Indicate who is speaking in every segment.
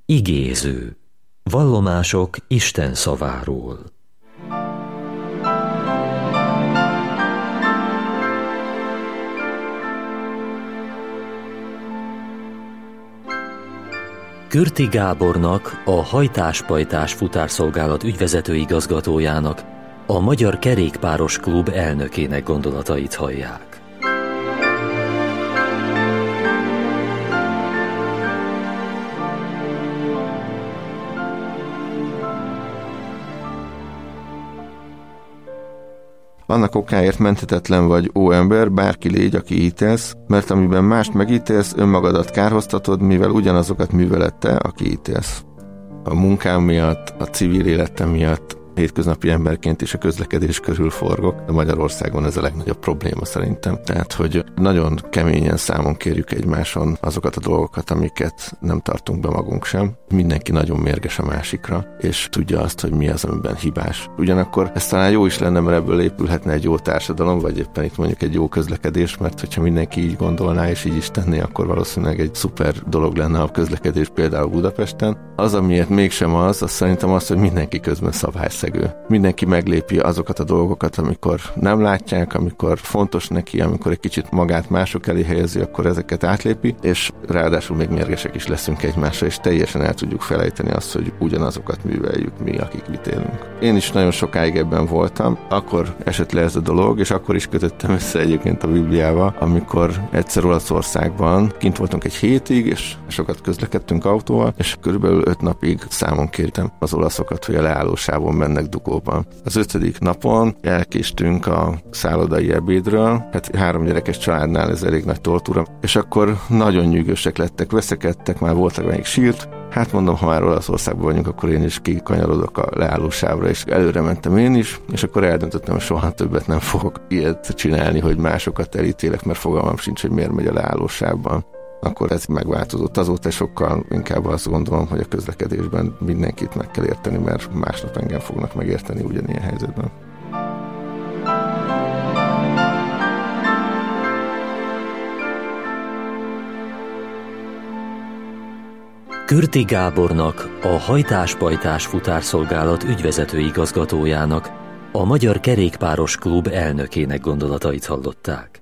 Speaker 1: Igéző. Vallomások Isten szaváról. Kürti Gábornak, a Hajtás-Pajtás futárszolgálat ügyvezető igazgatójának, a Magyar Kerékpáros Klub elnökének gondolatait hallják.
Speaker 2: Annak okáért menthetetlen vagy, ó ember, bárki légy, aki ítélsz, mert amiben mást megítélsz, önmagadat kárhoztatod, mivel ugyanazokat műveled te, aki ítélsz. A munkám miatt, a civil életem miatt, hétköznapi emberként is a közlekedés körül forgok, de Magyarországon ez a legnagyobb probléma szerintem. Tehát, hogy nagyon keményen számon kérjük egymáson azokat a dolgokat, amiket nem tartunk be magunk sem. Mindenki nagyon mérges a másikra, és tudja azt, hogy mi az, amiben hibás. Ugyanakkor ez talán jó is lenne, mert ebből épülhetne egy jó társadalom, vagy éppen itt mondjuk egy jó közlekedés, mert hogyha mindenki így gondolná és így is tenné, akkor valószínűleg egy szuper dolog lenne a közlekedés például Budapesten. Az, amiért mégsem az szerintem az, hogy mindenki közben szabályszegő. Mindenki meglépi azokat a dolgokat, amikor nem látják, amikor fontos neki, amikor egy kicsit magát mások elé helyezi, akkor ezeket átlépi, és ráadásul még mérgesek is leszünk egymásra, és teljesen el tudjuk felejteni azt, hogy ugyanazokat műveljük mi, akik itt élünk. Én is nagyon sokáig ebben voltam, akkor esett le ez a dolog, és akkor is kötöttem össze egyébként a Bibliával, amikor egyszer Olaszországban kint voltunk egy hétig, és sokat közlekedtünk autóval, és körülbelül 5 napig számon kértem az olaszokat, hogy a leállósávon mennek dugóban. Az 5. napon elkéstünk a szállodai ebédről, hát 3 gyerekes családnál ez elég nagy tortúra, és akkor nagyon nyűgösek lettek, veszekedtek, már voltak, amelyik sírt. Hát mondom, ha már Olaszországban vagyunk, akkor én is kikanyarodok a leállósávra, és előre mentem én is, és akkor eldöntöttem, hogy soha többet nem fogok ilyet csinálni, hogy másokat elítélek, mert fogalmam sincs, hogy miért megy a leállósávban. Akkor ez megváltozott. Azóta sokkal inkább azt gondolom, hogy a közlekedésben mindenkit meg kell érteni, mert másnap engem fognak megérteni ugyanilyen helyzetben.
Speaker 1: Kürti Gábornak, a Hajtás-Pajtás futárszolgálat ügyvezető igazgatójának, a Magyar Kerékpáros Klub elnökének gondolatait hallották.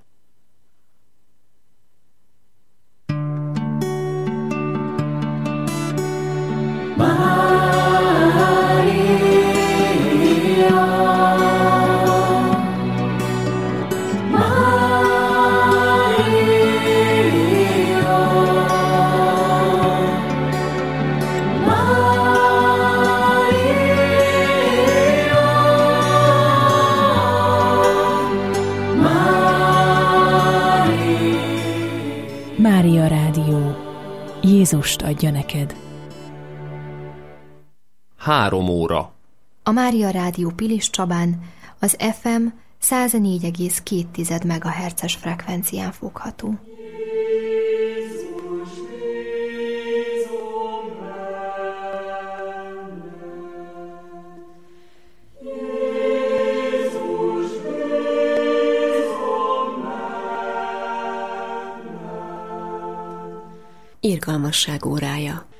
Speaker 3: Mária Rádió. Jézust adja neked.
Speaker 4: 3 óra.
Speaker 5: A Mária Rádió Pilis Csabán az FM 104,2 MHz-es frekvencián fogható.
Speaker 6: Irgalmasság órája.